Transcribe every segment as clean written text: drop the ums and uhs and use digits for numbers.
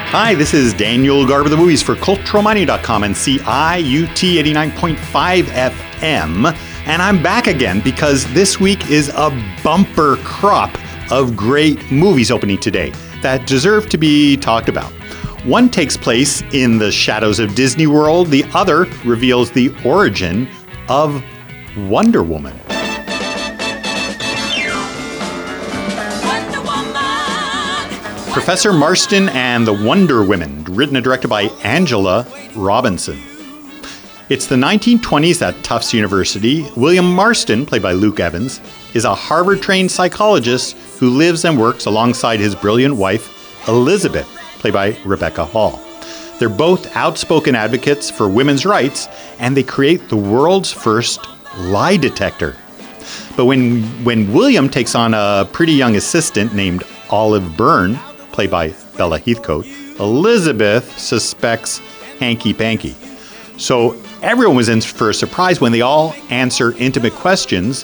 Hi, this is Daniel Garber, the movies for culturalmining.com and CIUT 89.5 FM. And I'm back again because this week is a bumper crop of great movies opening today that deserve to be talked about. One takes place in the shadows of Disney World. The other reveals the origin of Wonder Woman. Professor Marston and the Wonder Women, written and directed by Angela Robinson. It's the 1920s at Tufts University. William Marston, played by Luke Evans, is a Harvard-trained psychologist who lives and works alongside his brilliant wife, Elizabeth, played by Rebecca Hall. They're both outspoken advocates for women's rights, and they create the world's first lie detector. But when William takes on a pretty young assistant named Olive Byrne, played by Bella Heathcote, Elizabeth suspects hanky-panky. So everyone was in for a surprise when they all answer intimate questions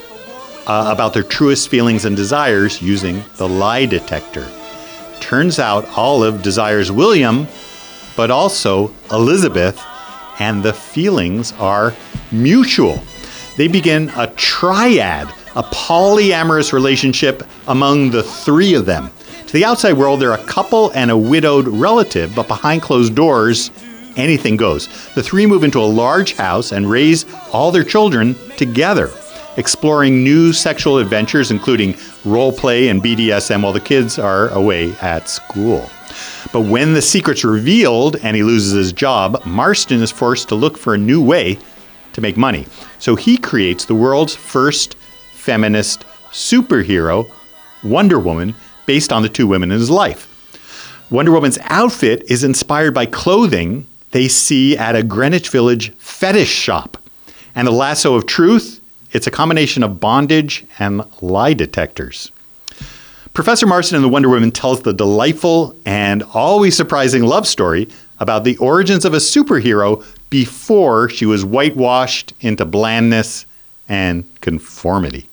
about their truest feelings and desires using the lie detector. Turns out Olive desires William, but also Elizabeth, and the feelings are mutual. They begin a triad, a polyamorous relationship among the three of them. To the outside world, they're a couple and a widowed relative, but behind closed doors, anything goes. The three move into a large house and raise all their children together, exploring new sexual adventures, including role play and BDSM while the kids are away at school. But when the secret's revealed and he loses his job, Marston is forced to look for a new way to make money. So he creates the world's first feminist superhero, Wonder Woman, based on the two women in his life. Wonder Woman's outfit is inspired by clothing they see at a Greenwich Village fetish shop. And the lasso of truth, it's a combination of bondage and lie detectors. Professor Marston and the Wonder Woman tells the delightful and always surprising love story about the origins of a superhero before she was whitewashed into blandness and conformity.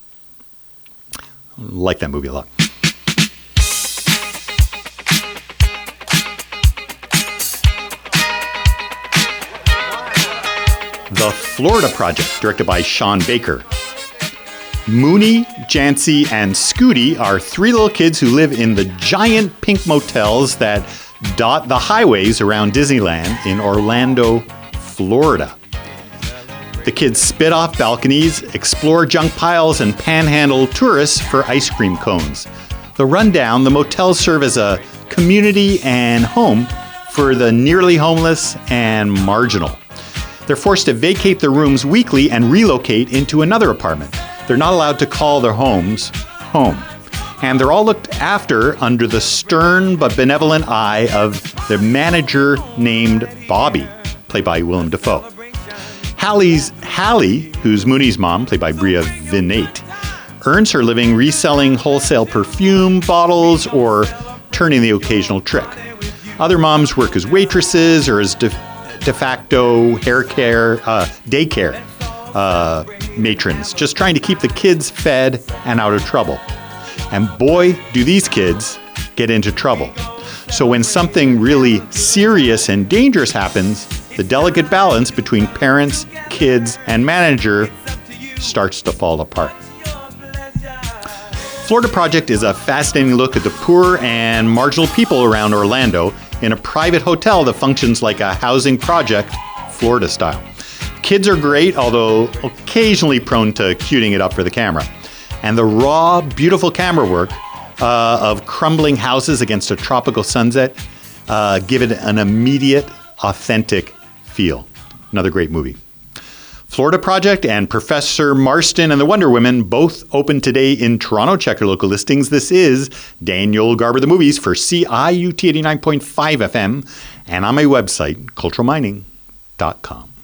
I like that movie a lot. The Florida Project, directed by Sean Baker. Mooney, Jancy, and Scooty are three little kids who live in the giant pink motels that dot the highways around Disneyland in Orlando, Florida. The kids spit off balconies, explore junk piles, and panhandle tourists for ice cream cones. The rundown, the motels serve as a community and home for the nearly homeless and marginal. They're forced to vacate their rooms weekly and relocate into another apartment. They're not allowed to call their homes home. And they're all looked after under the stern but benevolent eye of the manager named Bobby, played by Willem Dafoe. Hallie, who's Mooney's mom, played by Bria Vinate, earns her living reselling wholesale perfume bottles or turning the occasional trick. Other moms work as waitresses or as de facto daycare matrons, just trying to keep the kids fed and out of trouble. And boy, do these kids get into trouble. So when something really serious and dangerous happens, the delicate balance between parents, kids, and manager starts to fall apart. Florida Project is a fascinating look at the poor and marginal people around Orlando in a private hotel that functions like a housing project, Florida style. Kids are great, although occasionally prone to cuting it up for the camera. And the raw, beautiful camera work of crumbling houses against a tropical sunset give it an immediate, authentic feel. Another great movie. Florida Project and Professor Marston and the Wonder Women both open today in Toronto. Check your local listings. This is Daniel Garber, the movies for CIUT 89.5 FM and on my website, culturalmining.com.